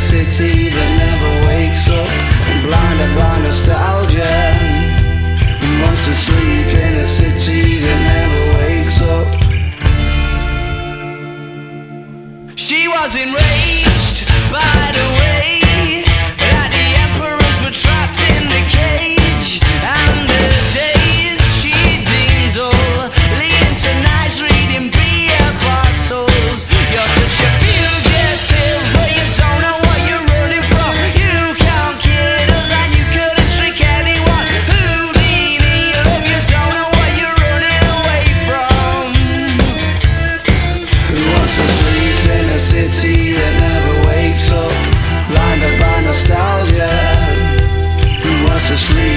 city that never wakes up, blinded by nostalgia. Who wants to sleep in a city that never wakes up? She was enraged by the way that the emperors were trapped in the cage, and the days she deemed dull, leading to nights reading beer bottles. You're such a fugitive, but you don't know what you're running from. You can't kid us and you couldn't trick anyone. Houdini, love, you don't know what you're running away from. Who wants to sleep in a city that never wakes up, blinded by nostalgia? Who wants to sleep